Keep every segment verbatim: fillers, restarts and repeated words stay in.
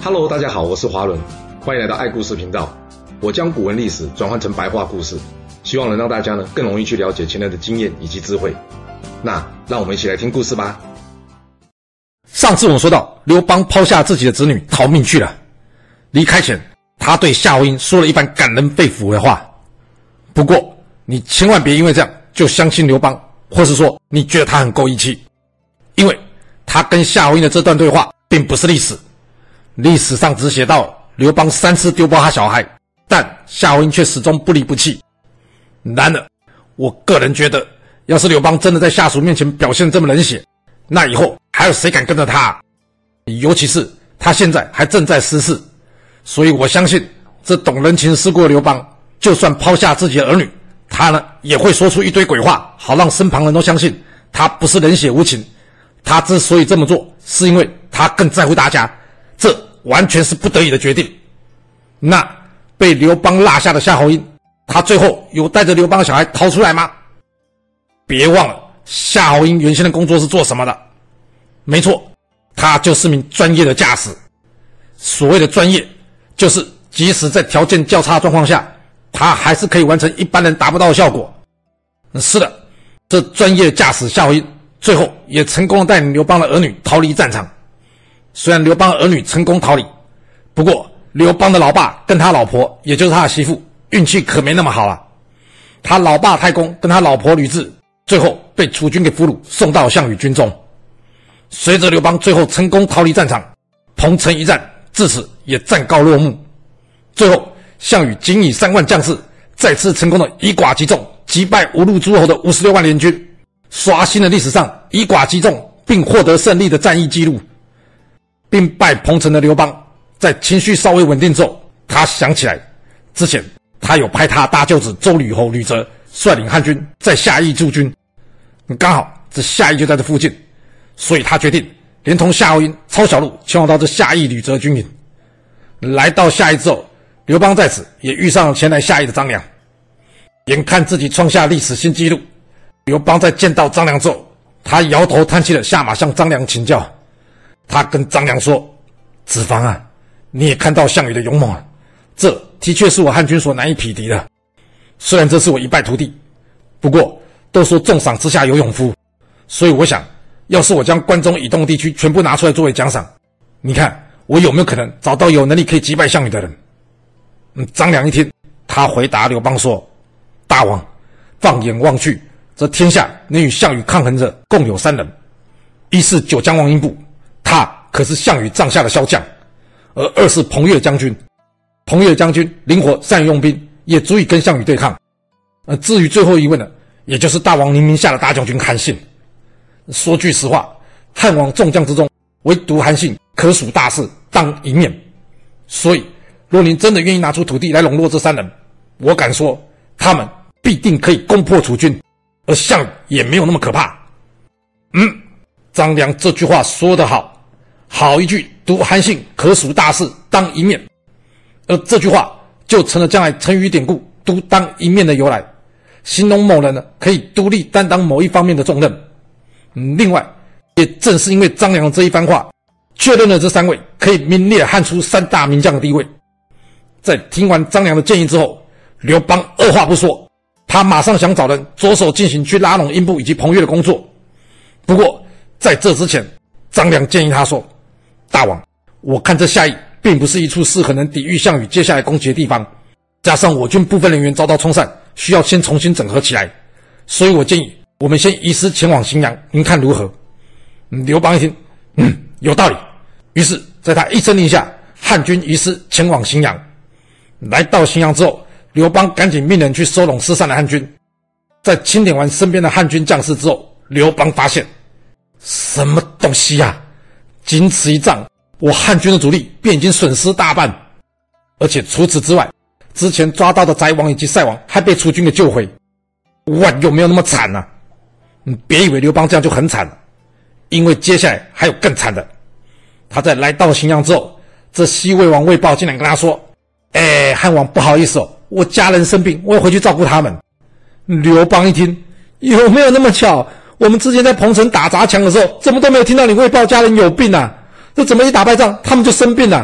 Hello， 大家好，我是华伦，欢迎来到爱故事频道。我将古文历史转换成白话故事，希望能让大家呢更容易去了解前人的经验以及智慧。那让我们一起来听故事吧。 上次我们说到，刘邦抛下自己的子女逃命去了。离开前，他对夏侯婴说了一番感人肺腑的话。不过，你千万别因为这样就相信刘邦，或是说你觉得他很够义气，因为他跟夏侯婴的这段对话并不是历史。历史上只写到刘邦三次丢包他小孩，但夏侯婴却始终不离不弃。然而，我个人觉得，要是刘邦真的在下属面前表现这么冷血，那以后还有谁敢跟着他啊？尤其是他现在还正在失势，所以我相信这懂人情世故的刘邦，就算抛下自己的儿女，他呢也会说出一堆鬼话，好让身旁人都相信他不是冷血无情。他之所以这么做，是因为他更在乎大家，这完全是不得已的决定。那被刘邦落下的夏侯婴，他最后有带着刘邦的小孩逃出来吗？别忘了，夏侯婴原先的工作是做什么的？没错，他就是名专业的驾驶。所谓的专业，就是即使在条件较差的状况下，他还是可以完成一般人达不到的效果。是的，这专业驾驶夏侯婴最后也成功的带领刘邦的儿女逃离战场。虽然刘邦的儿女成功逃离，不过刘邦的老爸跟他老婆，也就是他的媳妇，运气可没那么好啊。他老爸太公跟他老婆吕雉，最后被楚军给俘虏，送到项羽军中。随着刘邦最后成功逃离战场，彭城一战至此也暂告落幕。最后，项羽仅以三万将士，再次成功的以寡击众，击败无路诸侯的五十六万联军，刷新了历史上以寡击众并获得胜利的战役记录。兵败彭城的刘邦，在情绪稍微稳定之后，他想起来之前他有派他大舅子周吕侯吕泽率领汉军在夏邑驻军，刚好这夏邑就在这附近，所以他决定连同夏侯婴、抄小路前往到这夏邑吕泽军营。来到夏邑之后，刘邦在此也遇上了前来夏邑的张良。眼看自己创下历史新纪录，刘邦在见到张良之后，他摇头叹气的下马向张良请教。他跟张良说：“子房啊，你也看到项羽的勇猛了，这的确是我汉军所难以匹敌的。虽然这是我一败涂地，不过都说重赏之下有勇夫，所以我想，要是我将关中以东地区全部拿出来作为奖赏，你看我有没有可能找到有能力可以击败项羽的人？”嗯，张良一听，他回答刘邦说：“大王，放眼望去，这天下能与项羽抗衡者共有三人，一是九江王英布，他可是项羽帐下的骁将；而二是彭越将军，彭越将军灵活善于用兵，也足以跟项羽对抗。而至于最后一位呢，也就是大王您名下的大将军韩信。说句实话，汉王众将之中，唯独韩信可属大事，当一面。所以，若您真的愿意拿出土地来笼络这三人，我敢说，他们必定可以攻破楚军，而项羽也没有那么可怕。”嗯，张良这句话说得好，好一句独韩信可属大事，当一面。而这句话就成了将来成语典故独当一面的由来，形容某人呢可以独立担当某一方面的重任。嗯，另外，也正是因为张良这一番话，确认了这三位可以名列汉初三大名将的地位。在听完张良的建议之后，刘邦二话不说，他马上想找人着手进行去拉拢英布以及彭越的工作。不过在这之前，张良建议他说：“大王，我看这夏邑并不是一处适合能抵御项羽接下来攻击的地方，加上我军部分人员遭到冲散，需要先重新整合起来，所以我建议我们先移师前往荥阳，您看如何？”刘邦一听，嗯，有道理。于是在他一声令下，汉军移师前往荥阳。来到荥阳之后，刘邦赶紧命人去收拢失散的汉军。在清点完身边的汉军将士之后，刘邦发现，什么东西啊，仅此一仗，我汉军的主力便已经损失大半，而且除此之外，之前抓到的翟王以及塞王还被楚军给救回。哇，有没有那么惨啊？你别以为刘邦这样就很惨了，因为接下来还有更惨的。他在来到荥阳之后，这西魏王魏豹竟然跟他说：“哎，汉王不好意思哦，我家人生病，我要回去照顾他们。”刘邦一听，有没有那么巧？我们之前在彭城打砸抢的时候，怎么都没有听到你魏豹家人有病啊？这怎么一打败仗，他们就生病了？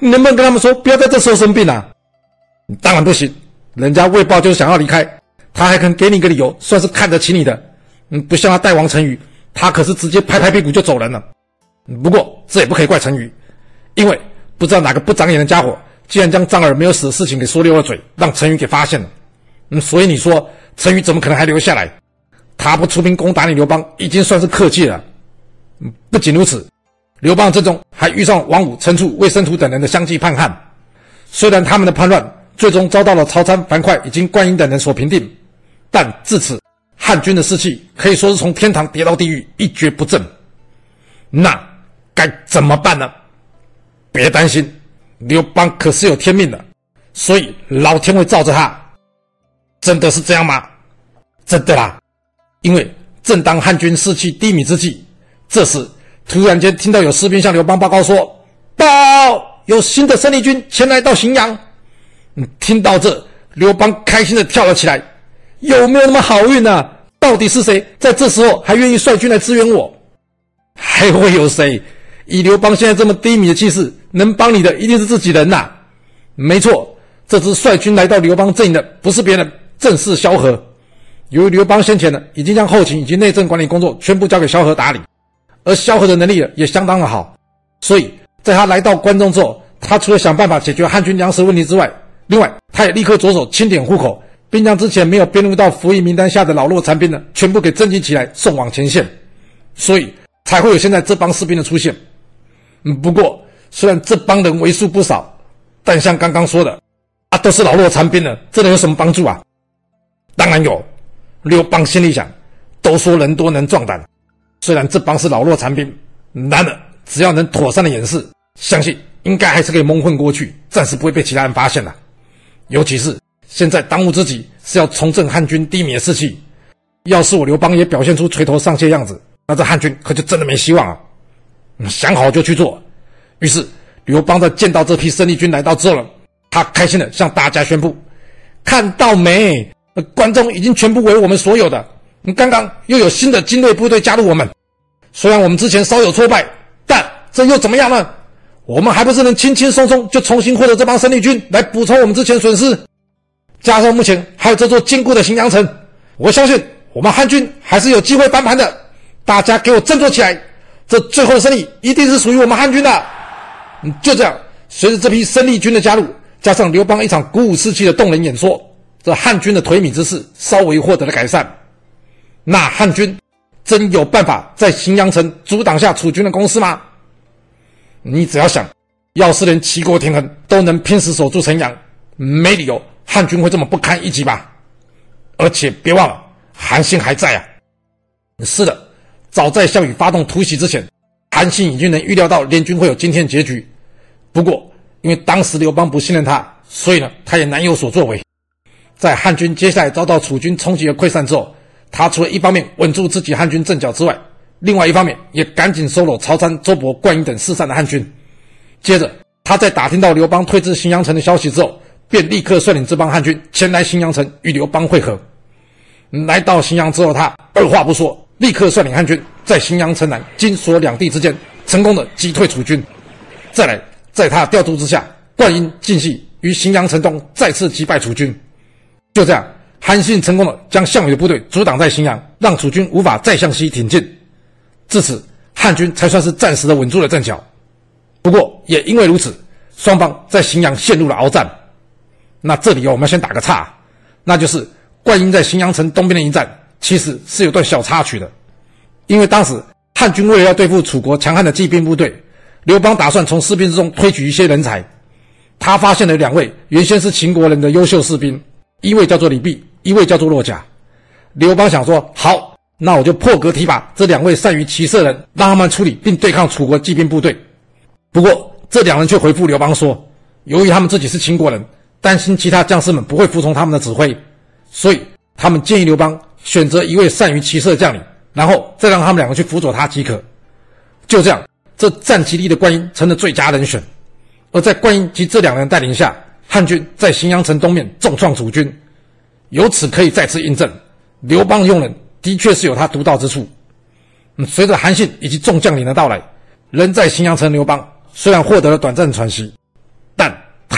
你能不能跟他们说不要在这时候生病啊？当然不行，人家魏豹就是想要离开，他还肯给你个理由，算是看得起你的。嗯，不像他代王陈馀，他可是直接拍拍屁股就走人了。不过这也不可以怪陈馀，因为不知道哪个不长眼的家伙，竟然将张耳没有死的事情给说溜了嘴，让陈馀给发现了。嗯，所以你说陈馀怎么可能还留下来？他不出兵攻打你刘邦，已经算是客气了。嗯，不仅如此，刘邦阵中还遇上王武、陈处、魏申屠等人的相继叛汉。虽然他们的叛乱最终遭到了曹参、樊哙以及关羽等人所平定，但至此汉军的士气可以说是从天堂跌到地狱，一蹶不振。那该怎么办呢？别担心，刘邦可是有天命的，所以老天会罩着他。真的是这样吗？真的啦，因为正当汉军士气低迷之际，这时突然间听到有士兵向刘邦报告说，报，有新的生力军前来到荥阳。嗯，听到这，刘邦开心的跳了起来，有没有那么好运啊？到底是谁在这时候还愿意率军来支援我？还会有谁？以刘邦现在这么低迷的气势，能帮你的一定是自己人呐、啊。没错，这支率军来到刘邦阵营的不是别人，正是萧何。由于刘邦先前呢已经将后勤以及内政管理工作全部交给萧何打理，而萧何的能力也相当的好，所以在他来到关中之后，他除了想办法解决汉军粮食问题之外，另外他也立刻着手清点户口，并将之前没有编入到服役名单下的老弱残兵呢全部给征集起来送往前线，所以才会有现在这帮士兵的出现。嗯，不过虽然这帮人为数不少，但像刚刚说的啊，都是老弱残兵了，这能有什么帮助啊？当然有。刘邦心里想，都说人多能壮胆，虽然这帮是老弱残兵，然而只要能妥善的掩饰，相信应该还是可以蒙混过去，暂时不会被其他人发现的。尤其是现在当务之急是要重振汉军低迷的士气，要是我刘邦也表现出垂头丧气的样子，那这汉军可就真的没希望啊。嗯，想好就去做。于是刘邦在见到这批生力军来到之后呢，他开心的向大家宣布，看到没，关中已经全部为我们所有的，刚刚又有新的精锐部队加入我们，虽然我们之前稍有挫败，但这又怎么样呢？我们还不是能轻轻松松就重新获得这帮生力军来补充我们之前损失，加上目前还有这座坚固的荥阳城，我相信我们汉军还是有机会翻盘的。大家给我振作起来，这最后的胜利一定是属于我们汉军的。嗯，就这样，随着这批生力军的加入，加上刘邦一场鼓舞士气的动人演说，这汉军的颓靡之势稍微获得了改善。那汉军真有办法在荥阳城阻挡下楚军的攻势吗？你只要想，要是连齐国田横都能拼死守住城阳，没理由汉军会这么不堪一击吧？而且别忘了，韩信还在啊。是的，早在项羽发动突袭之前，韩信已经能预料到联军会有今天的结局。不过因为当时刘邦不信任他，所以呢他也难有所作为。在汉军接下来遭到楚军冲击而溃散之后，他除了一方面稳住自己汉军阵脚之外，另外一方面也赶紧收拢曹参、周勃、关羽等四散的汉军。接着他在打听到刘邦退至荥阳城的消息之后，便立刻率领这帮汉军前来荥阳城与刘邦会合。来到荥阳之后，他二话不说，立刻率领汉军在荥阳城南、荆索两地之间成功的击退楚军。再来，在他的调度之下，灌婴、靳系于荥阳城东再次击败楚军。就这样，韩信成功的将项羽的部队阻挡在荥阳，让楚军无法再向西挺进。至此，汉军才算是暂时的稳住了阵脚。不过也因为如此，双方在荥阳陷入了鏖战。那这里我们先打个岔，那就是灌婴在荥阳城东边的一战其实是有段小插曲的。因为当时汉军为了要对付楚国强悍的骑兵部队，刘邦打算从士兵之中推举一些人才。他发现了两位原先是秦国人的优秀士兵，一位叫做李泌，一位叫做骆甲。刘邦想说，好，那我就破格提拔这两位善于骑射人，让他们处理并对抗楚国骑兵部队。不过这两人却回复刘邦说，由于他们自己是秦国人，担心其他将士们不会服从他们的指挥，所以他们建议刘邦选择一位善于骑射的将领，然后再让他们两个去辅佐他即可。就这样，这战其力的灌婴成了最佳人选。而在灌婴及这两人带领下，汉军在荥阳城东面重创楚军。由此可以再次印证，刘邦用人的确是有他独到之处。嗯，随着韩信以及众将领的到来，人在荥阳城刘邦虽然获得了短暂喘息，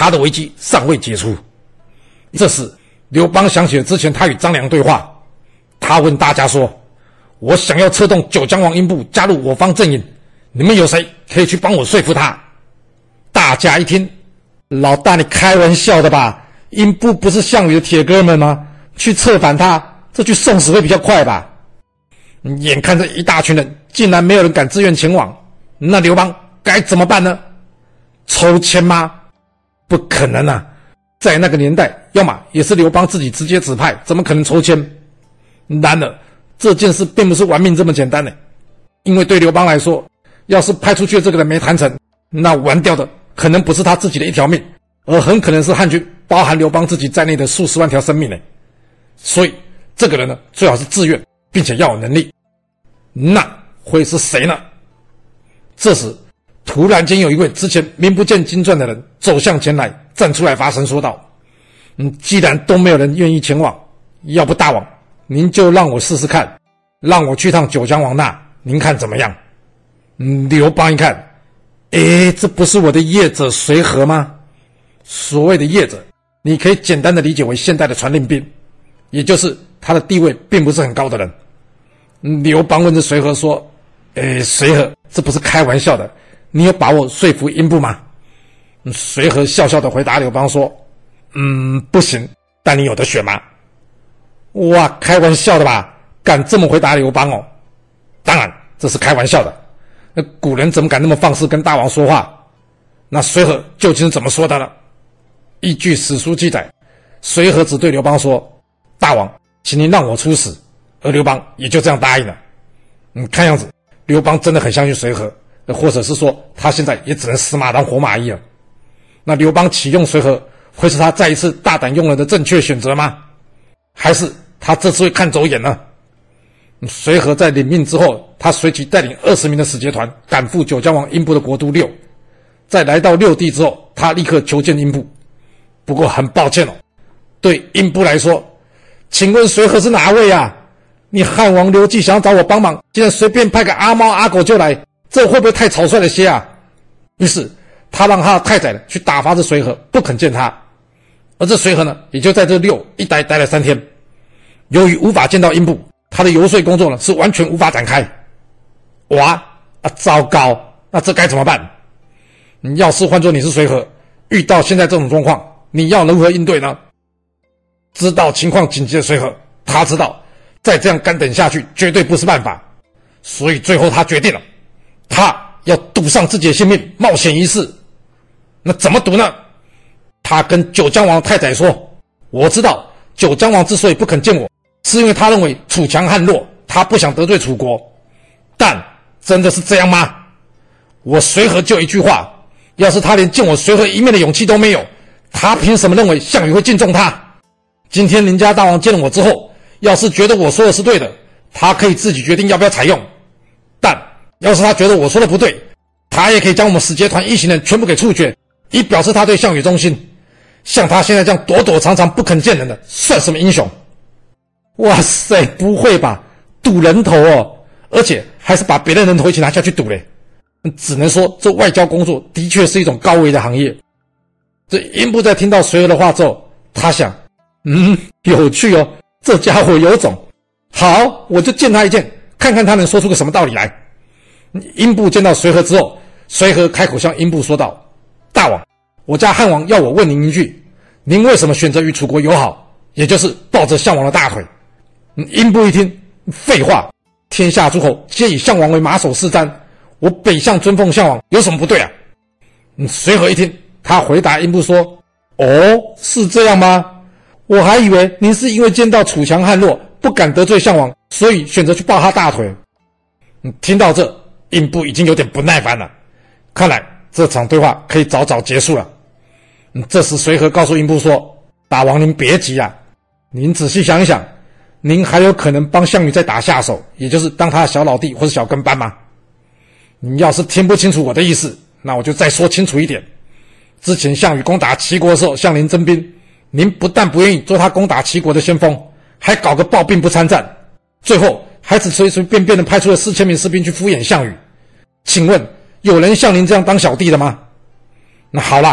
他的危机尚未解除。这时刘邦想起了之前他与张良对话，他问大家说，我想要策动九江王英布加入我方阵营，你们有谁可以去帮我说服他？大家一听，老大你开玩笑的吧，英布不是项羽的铁哥们吗？去策反他，这去送死会比较快吧。眼看着一大群人竟然没有人敢自愿前往，那刘邦该怎么办呢？抽签吗？不可能啊，在那个年代要么也是刘邦自己直接指派，怎么可能抽签？然而这件事并不是玩命这么简单的，因为对刘邦来说，要是派出去的这个人没谈成，那完掉的可能不是他自己的一条命，而很可能是汉军包含刘邦自己在内的数十万条生命呢。所以这个人呢，最好是自愿并且要有能力。那会是谁呢？这时突然间有一位之前名不见经传的人走向前来，站出来发声说道，嗯，既然都没有人愿意前往，要不大王您就让我试试看，让我去趟九江王那，您看怎么样？嗯，刘邦一看，诶，这不是我的业者随和吗？所谓的业者，你可以简单的理解为现代的传令兵，也就是他的地位并不是很高的人。嗯，刘邦问着随和说，诶，随和，这不是开玩笑的，你有把握说服英布吗？嗯，随和笑笑的回答刘邦说，嗯，不行，但你有得选吗？哇，开玩笑的吧？敢这么回答刘邦哦？当然，这是开玩笑的。那古人怎么敢那么放肆跟大王说话？那随和究竟是怎么说的呢？依据史书记载，随和只对刘邦说，大王，请您让我出使，而刘邦也就这样答应了。嗯，看样子刘邦真的很相信随和，或者是说他现在也只能死马当活马医了。那刘邦启用随和，会是他再一次大胆用人的正确选择吗？还是他这次会看走眼呢？随和在领命之后，他随即带领二十名的使节团赶赴九江王英布的国都六。在来到六地之后，他立刻求见英布。不过很抱歉哦，对英布来说，请问随和是哪位啊？你汉王刘季想要找我帮忙，竟然随便派个阿猫阿狗就来，这会不会太草率了些啊？于是他让他的太宰去打发这随和，不肯见他。而这随和呢，也就在这六一待待了三天。由于无法见到英布，他的游说工作呢是完全无法展开。哇啊，糟糕！那这该怎么办？你要是换作你是随和，遇到现在这种状况，你要如何应对呢？知道情况紧急的随和，他知道再这样干等下去绝对不是办法，所以最后他决定了，他要赌上自己的性命，冒险一试。那怎么赌呢？他跟九江王太宰说，我知道九江王之所以不肯见我，是因为他认为楚强汉弱，他不想得罪楚国。但真的是这样吗？我随和就一句话，要是他连见我随和一面的勇气都没有，他凭什么认为项羽会敬重他？今天林家大王见了我之后，要是觉得我说的是对的，他可以自己决定要不要采用。但要是他觉得我说的不对，他也可以将我们使节团一行人全部给处决，以表示他对项羽忠心。像他现在这样躲躲藏藏不肯见人的，算什么英雄？哇塞，不会吧，赌人头哦，而且还是把别人人头一起拿下去赌嘞。只能说这外交工作的确是一种高危的行业。这英布在听到随和的话之后，他想，嗯，有趣哦，这家伙有种，好，我就见他一见，看看他能说出个什么道理来。英布见到随和之后，随和开口向英布说道，大王，我家汉王要我问您一句，您为什么选择与楚国友好，也就是抱着项王的大腿？英布一听，废话，天下诸侯皆以项王为马首是瞻，我北向尊奉项王有什么不对啊？随和一听，他回答英布说，哦，是这样吗？我还以为您是因为见到楚强汉弱，不敢得罪项王，所以选择去抱他大腿。听到这，英布已经有点不耐烦了，看来这场对话可以早早结束了。这时随和告诉英布说，大王您别急啊，您仔细想一想，您还有可能帮项羽再打下手，也就是当他的小老弟或者小跟班吗？你要是听不清楚我的意思，那我就再说清楚一点。之前项羽攻打齐国的时候向您征兵，您不但不愿意做他攻打齐国的先锋，还搞个抱病不参战，最后还只随随便便的派出了四千名士兵去敷衍项羽。请问有人像您这样当小弟的吗？那好啦，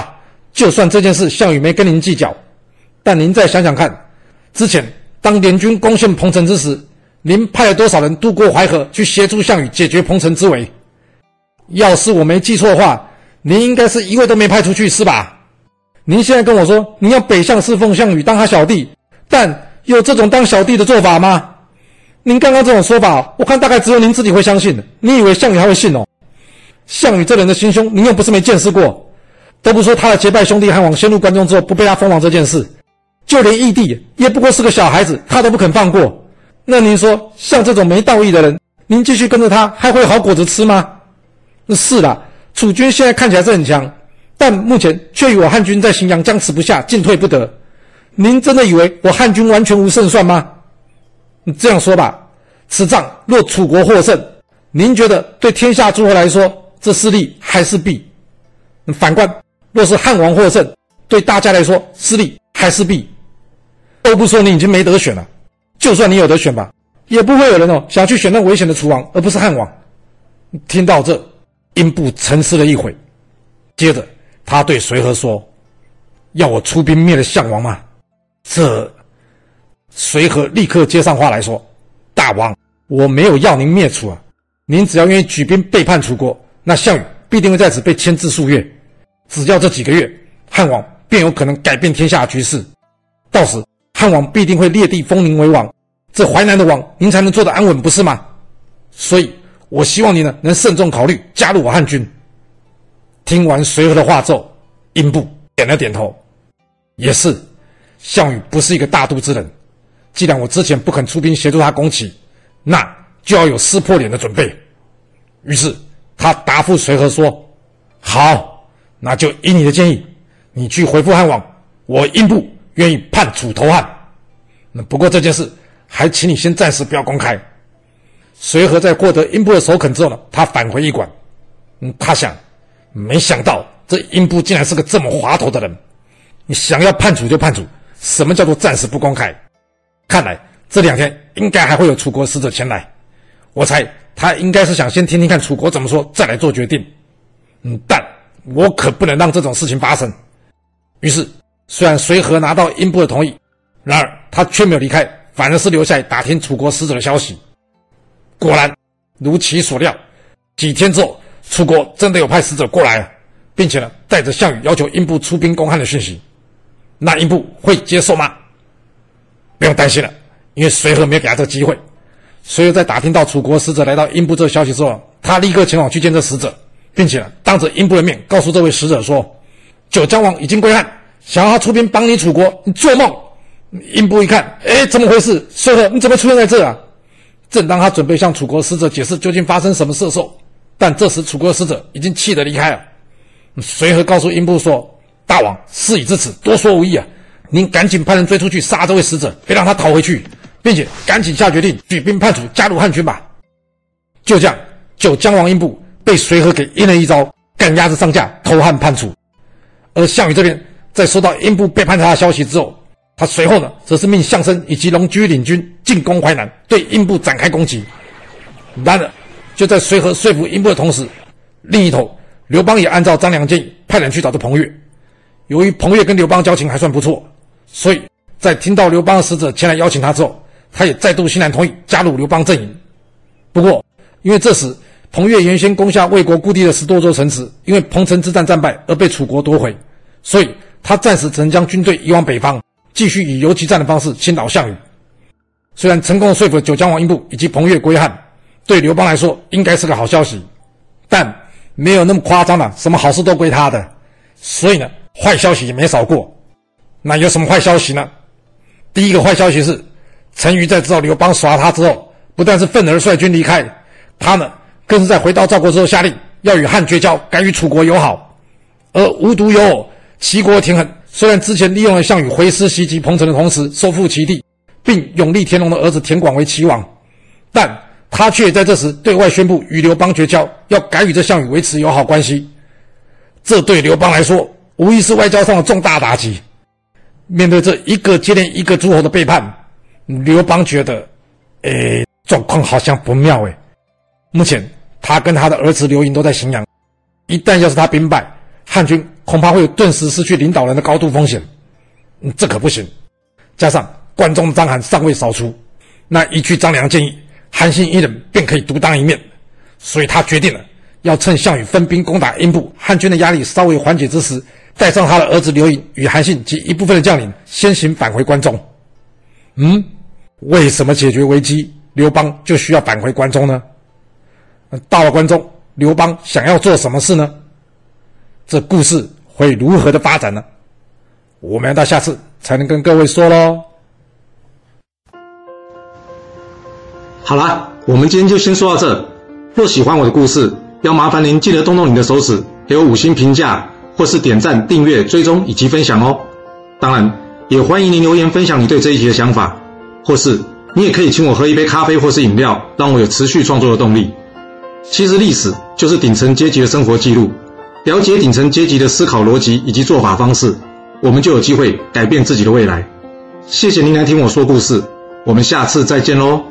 就算这件事项羽没跟您计较，但您再想想看，之前当联军攻陷彭城之时，您派了多少人渡过淮河去协助项羽解决彭城之围？要是我没记错的话，您应该是一位都没派出去是吧？您现在跟我说您要北向侍奉项羽当他小弟，但有这种当小弟的做法吗？您刚刚这种说法，我看大概只有您自己会相信的，你以为项羽还会信哦？项羽这人的心胸，您又不是没见识过。都不说他的结拜兄弟汉王先入关中之后不被他封王这件事，就连义帝也不过是个小孩子，他都不肯放过。那您说像这种没道义的人，您继续跟着他还会有好果子吃吗？是啦，楚军现在看起来是很强，但目前却与我汉军在荥阳僵持不下，进退不得。您真的以为我汉军完全无胜算吗？这样说吧，此仗若楚国获胜，您觉得对天下诸侯来说这是利还是弊？反观若是汉王获胜，对大家来说是利还是弊？都不说你已经没得选了，就算你有得选吧，也不会有人哦想去选那危险的楚王，而不是汉王。听到这，英布沉思了一会，接着他对随和说：“要我出兵灭了项王吗？”这随和立刻接上话来说：“大王，我没有要您灭楚啊，您只要愿意举兵背叛楚国，那项羽必定会在此被牵制数月。只要这几个月，汉王便有可能改变天下局势。到时汉王必定会列地封您为王，这淮南的王您才能做得安稳，不是吗？所以我希望你呢能慎重考虑加入我汉军。”听完随和的话之后，英布点了点头，也是，项羽不是一个大度之人，既然我之前不肯出兵协助他攻齐，那就要有撕破脸的准备。于是他答复随和说：“好，那就依你的建议，你去回复汉王，我英布愿意叛楚投汉。那不过这件事还请你先暂时不要公开。”随和在获得英布的首肯之后呢，他返回驿馆。嗯，他想，没想到这英布竟然是个这么滑头的人。你想要叛楚就叛楚，什么叫做暂时不公开？看来这两天应该还会有楚国使者前来。我猜他应该是想先听听看楚国怎么说，再来做决定。嗯，但我可不能让这种事情发生。于是，虽然随和拿到英布的同意，然而他却没有离开，反而是留下来打听楚国使者的消息。果然，如其所料，几天之后，楚国真的有派使者过来了，并且呢，带着项羽要求英布出兵攻汉的讯息。那英布会接受吗？不用担心了，因为随和没有给他这个机会。随和在打听到楚国使者来到英布这个消息之后，他立刻前往去见这使者，并且呢，当着英布的面告诉这位使者说：“九江王已经归汉，想要他出兵帮你楚国，你做梦！”英布一看，哎，怎么回事？随和，你怎么出现在这啊？正当他准备向楚国使者解释究竟发生什么事的时候，但这时楚国使者已经气得离开了。随和告诉英布说：“大王，事已至此，多说无益啊！您赶紧派人追出去杀这位使者，别让他逃回去，并且赶紧下决定举兵叛楚，加入汉军吧。”就这样，九江王英布被随和给阴了一招，赶鸭子上架，投汉叛楚。而项羽这边在收到英布背叛他的消息之后，他随后呢，则是命项申以及龙驹领军进攻淮南，对英布展开攻击。然而，就在随和说服英布的同时，另一头，刘邦也按照张良建议，派人去找这彭越。由于彭越跟刘邦交情还算不错，所以在听到刘邦的使者前来邀请他之后，他也再度欣然同意加入刘邦阵营。不过，因为这时彭越原先攻下魏国故地的十多座城池，因为彭城之战战败而被楚国夺回，所以他暂时只能将军队移往北方，继续以游击战的方式侵扰项羽。虽然成功说服了九江王英布以及彭越归汉，对刘邦来说应该是个好消息，但没有那么夸张了，什么好事都归他的。所以呢，坏消息也没少过。那有什么坏消息呢？第一个坏消息是，陈馀在知道刘邦耍他之后，不但是愤而率军离开，他呢更是在回到赵国之后下令要与汉绝交，改与楚国友好。而无独有偶，齐国田横虽然之前利用了项羽回师袭击彭城的同时收复齐地，并拥立田荣的儿子田广为齐王，但他却在这时对外宣布与刘邦绝交，要改与这项羽维持友好关系。这对刘邦来说无疑是外交上的重大打击。面对这一个接连一个诸侯的背叛，刘邦觉得诶，状况好像不妙诶。目前他跟他的儿子刘盈都在荥阳，一旦要是他兵败，汉军恐怕会有顿时失去领导人的高度风险。嗯，这可不行。加上关中章邯尚未扫除，那依据张良建议，韩信一人便可以独当一面，所以他决定了要趁项羽分兵攻打阴部，汉军的压力稍微缓解之时，带上他的儿子刘盈与韩信及一部分的将领先行返回关中。嗯，为什么解决危机，刘邦就需要返回关中呢？到了关中，刘邦想要做什么事呢？这故事会如何的发展呢？我们要到下次才能跟各位说咯。 好啦，我们今天就先说到这。若喜欢我的故事，要麻烦您记得动动你的手指，给我五星评价，或是点赞、订阅、追踪以及分享哦。当然，也欢迎您留言分享你对这一集的想法，或是你也可以请我喝一杯咖啡或是饮料，让我有持续创作的动力。其实历史就是顶层阶级的生活记录，了解顶层阶级的思考逻辑以及做法方式，我们就有机会改变自己的未来。谢谢您来听我说故事，我们下次再见咯。